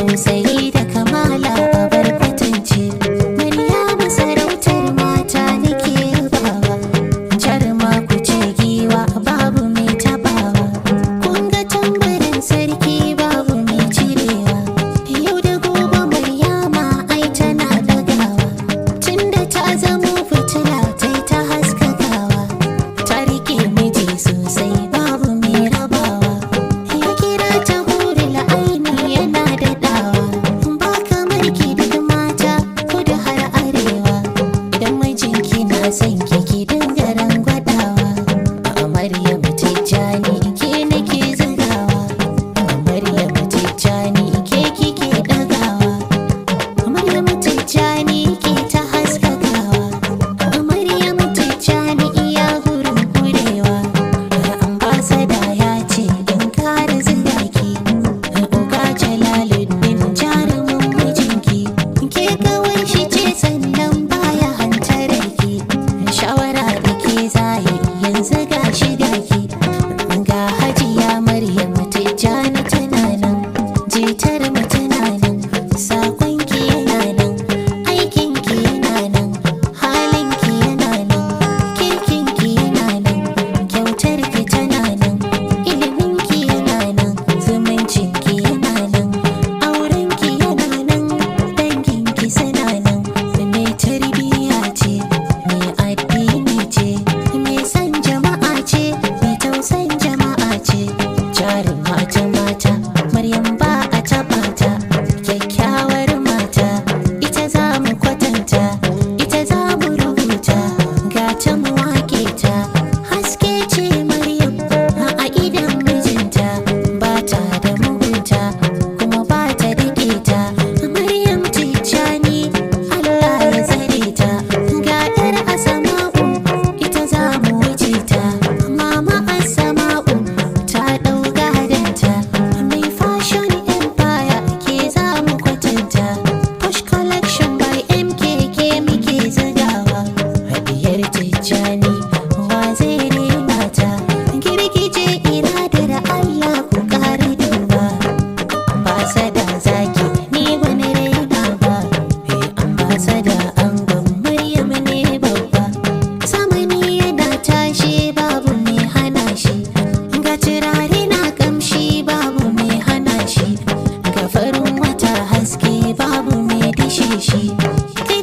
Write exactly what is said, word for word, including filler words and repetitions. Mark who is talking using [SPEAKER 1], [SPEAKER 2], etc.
[SPEAKER 1] tausayi da kamala a barkwatance. Maryamu sarautar mata nake yabawa, jaruma ku ce giwa babu mai tabawa. Kun ga tambarin sarki babu mai cirewa, yau da gobe Maryama ai tana dagawa. Tunda ta zamo fitila tai ta haskakawa, ta rike miji sosai babu mai rabawa. Ya kira ta hurul aini yana daɗawa, ba kamar ki duk mata kudu har arewa. Idan mijinki na son ki ki dinga rangwadawa. A Maryamu Tijjani ke nake zugawa, a Maryamu Tijjani ke kike ɗagawa, a Maryamu Tijjani ke ta haskakawa, a Maryamu Tijjani iya gurin kurewa. Ambasada ya ce in kara zuga ki, Oga Jalaluddin jarumin mijinki, ke kawai shi ce sannan baya hantarar ki. Shawara da ke zaye yanzu ga shi ga ki, ga Hajiya Maryamu Tijjani tana nan, jitar mu tana nan, sakonki yana nan, aikinki yana nan, halinki yana nan, kirkinki yana nan, kyautarki tana nan, iliminki yana nan, zumuncinki yana nan, aurenki yana nan, danginki suna nan. Mai tarbiyya ce, mai addini ce, mai son jama'a ce, mai tausan jama'a ce. Jaruma ta mata, Maryam ba a taɓa ta, kyakkyawar mata, ita za mu kwatanta, ita za mu rubuta, ga ta mu waƙe ta. Haske ce Maryam a idan mijinta, ba ta da mugunta kuma ba ta da ƙeta. Maryam Tijjani Allah ya tsare ta, ga 'yar Asama'u ita za mu wuce ta. Mama Asama'u ta ɗau gadonta, mai fashion empire ke za mu kwatanta. Push collection by M K ke muke zugawa. Hadiyar Tijjani wa zai rena ta, girgije iradar Allah ku ƙara duba. Ambasada zaki ni wani raina ba, eh ambasada angon Maryam ne babba. Zamani yana tashi babu mai hana shi, ga turare na kamshi babu mai hana shi, ga farin wata haske babu mai dishe shi. Kai